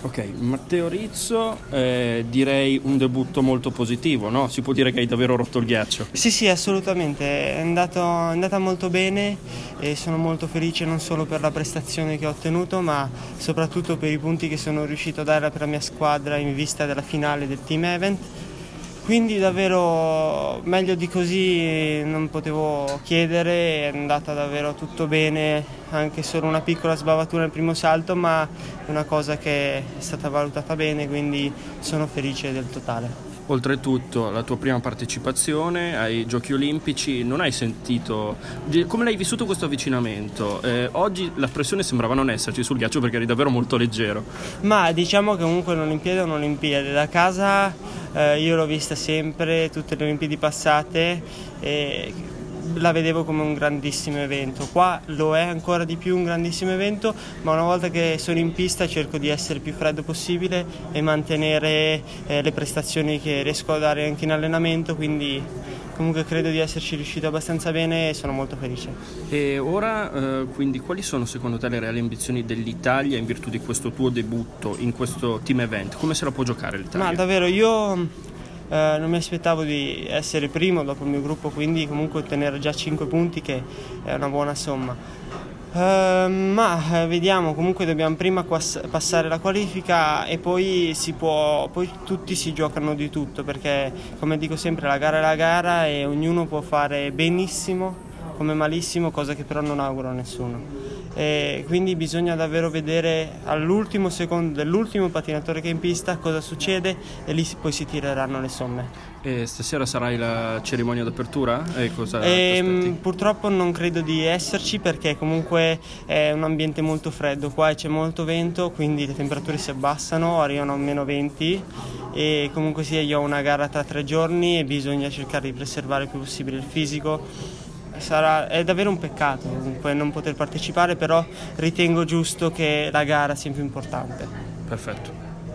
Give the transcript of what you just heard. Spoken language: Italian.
Ok, Matteo Rizzo, direi un debutto molto positivo, no? Si può dire che hai davvero rotto il ghiaccio. Sì, assolutamente, è andata molto bene e sono molto felice non solo per la prestazione che ho ottenuto, ma soprattutto per i punti che sono riuscito a dare per la mia squadra in vista della finale del team event. Quindi davvero meglio di così non potevo chiedere, è andata davvero tutto bene, anche solo una piccola sbavatura nel primo salto, ma è una cosa che è stata valutata bene, quindi sono felice del totale. Oltretutto, la tua prima partecipazione ai Giochi Olimpici, non hai sentito... Come l'hai vissuto questo avvicinamento? Oggi la pressione sembrava non esserci sul ghiaccio perché eri davvero molto leggero. Ma diciamo che comunque un'Olimpiade è un'Olimpiade, da casa io l'ho vista sempre, tutte le Olimpiadi passate e la vedevo come un grandissimo evento. Qua lo è ancora di più un grandissimo evento, ma una volta che sono in pista cerco di essere il più freddo possibile e mantenere le prestazioni che riesco a dare anche in allenamento, quindi comunque credo di esserci riuscito abbastanza bene e sono molto felice. E ora, quindi, quali sono secondo te le reali ambizioni dell'Italia in virtù di questo tuo debutto in questo team event? Come se la può giocare l'Italia? Ma davvero io non mi aspettavo di essere primo dopo il mio gruppo, quindi comunque ottenere già 5 punti che è una buona somma. Ma vediamo, comunque dobbiamo prima passare la qualifica e poi poi tutti si giocano di tutto, perché come dico sempre la gara è la gara e ognuno può fare benissimo come malissimo, cosa che però non auguro a nessuno. E quindi bisogna davvero vedere all'ultimo secondo dell'ultimo pattinatore che è in pista cosa succede e lì poi si tireranno le somme. E stasera sarai la cerimonia d'apertura? E cosa ti aspetti? Purtroppo non credo di esserci perché comunque è un ambiente molto freddo qua e c'è molto vento, quindi le temperature si abbassano, arrivano a -20 e comunque sia io ho una gara tra 3 giorni e bisogna cercare di preservare il più possibile il fisico. È davvero un peccato comunque non poter partecipare, però ritengo giusto che la gara sia più importante. Perfetto.